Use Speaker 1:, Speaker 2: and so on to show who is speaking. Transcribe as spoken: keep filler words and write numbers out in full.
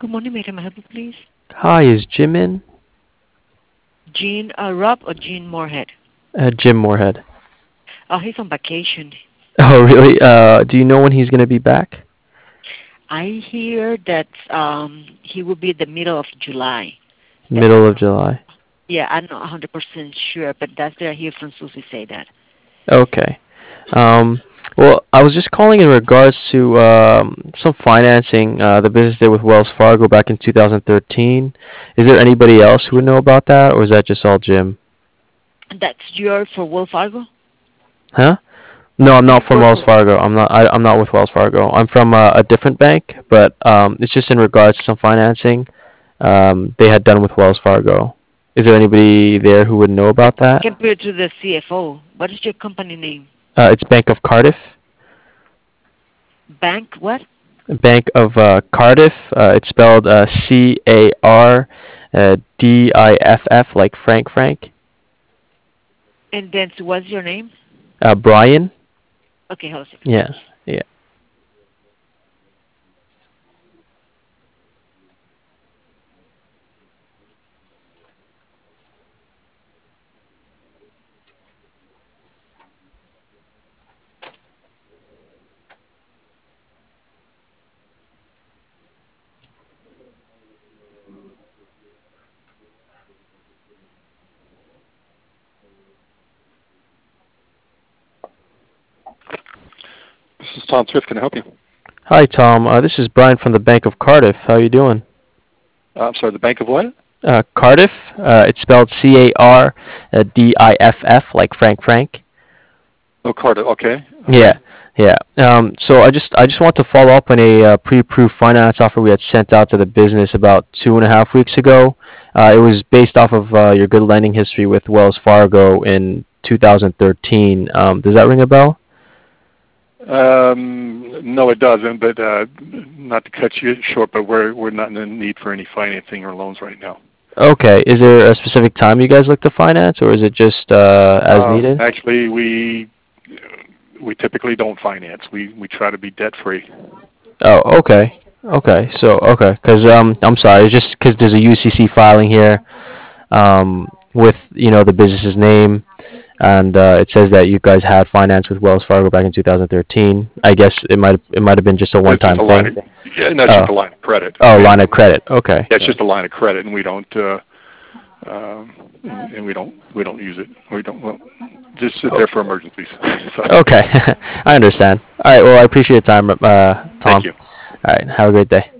Speaker 1: Good morning, may I help you, please?
Speaker 2: Hi, is Jim in?
Speaker 1: Gene uh, Rob or Gene Moorhead?
Speaker 2: Uh, Jim Moorhead.
Speaker 1: Oh, he's on vacation.
Speaker 2: Oh, really? Uh, do you know when he's gonna be back?
Speaker 1: I hear that um, he will be the middle of July. But
Speaker 2: Middle of July.
Speaker 1: yeah, I'm not one hundred percent sure, but that's what I hear from Susie say that.
Speaker 2: Okay. Um, well, I was just calling in regards to um, some financing uh, the business did with Wells Fargo back in two thousand thirteen. Is there anybody else who would know about that, or is that just all Jim?
Speaker 1: That's yours for Wells Fargo?
Speaker 2: Huh? No, I'm
Speaker 1: You
Speaker 2: not from
Speaker 1: work
Speaker 2: Wells
Speaker 1: for...
Speaker 2: Fargo. I'm not. I, I'm not with Wells Fargo. I'm from uh, a different bank, but um, it's just in regards to some financing um, they had done with Wells Fargo. Is there anybody there who would know
Speaker 1: I
Speaker 2: about that?
Speaker 1: can put it to the C F O. What is your company name?
Speaker 2: Uh, it's Bank of Cardiff.
Speaker 1: Bank what?
Speaker 2: Bank of uh, Cardiff. Uh, it's spelled uh, C A R uh, D I F F, like Frank Frank.
Speaker 1: And then so what's your name?
Speaker 2: Uh, Brian.
Speaker 1: Okay, hold on a second,
Speaker 2: Yeah,
Speaker 1: please.
Speaker 2: yeah.
Speaker 3: This is Tom Swift. Can I help you?
Speaker 2: Hi, Tom. Uh, this is Brian from the Bank of Cardiff. How you doing?
Speaker 3: Uh, I'm sorry, the Bank of what?
Speaker 2: Uh, Cardiff. Uh, it's spelled C A R D I F F, like Frank Frank.
Speaker 3: Oh, Cardiff. Okay.
Speaker 2: Yeah,
Speaker 3: Okay.
Speaker 2: yeah. Um, so I just I just want to follow up on a uh, pre-approved finance offer we had sent out to the business about two and a half weeks ago. Uh, it was based off of uh, your good lending history with Wells Fargo in two thousand thirteen. Um, does that ring a bell?
Speaker 3: Um, no, it doesn't. But uh, not to cut you short, but we're we're not in the need for any financing or loans right now.
Speaker 2: Okay. Is there a specific time you guys look to finance, or is it just uh, as
Speaker 3: Um,
Speaker 2: needed?
Speaker 3: actually, we we typically don't finance. We we try to be debt free.
Speaker 2: Oh, okay. Okay. So, okay, because um, I'm sorry, it's just because there's a U C C filing here, um, with you know the business's name, and uh, it says that you guys had finance with Wells Fargo back in two thousand thirteen. I guess it might it might have been just a
Speaker 3: It's just
Speaker 2: one-time
Speaker 3: a line
Speaker 2: thing.
Speaker 3: of yeah, no, it's
Speaker 2: Oh,
Speaker 3: just a line of credit.
Speaker 2: oh,
Speaker 3: And
Speaker 2: line of credit. Okay.
Speaker 3: yeah, it's just a line of credit, and we don't uh, um, and, and we don't we don't use it. We don't well, just sit there for emergencies. So,
Speaker 2: Okay. I understand. All right. Well, I appreciate your time, uh,
Speaker 3: thank
Speaker 2: Tom.
Speaker 3: you.
Speaker 2: All right. Have a great day.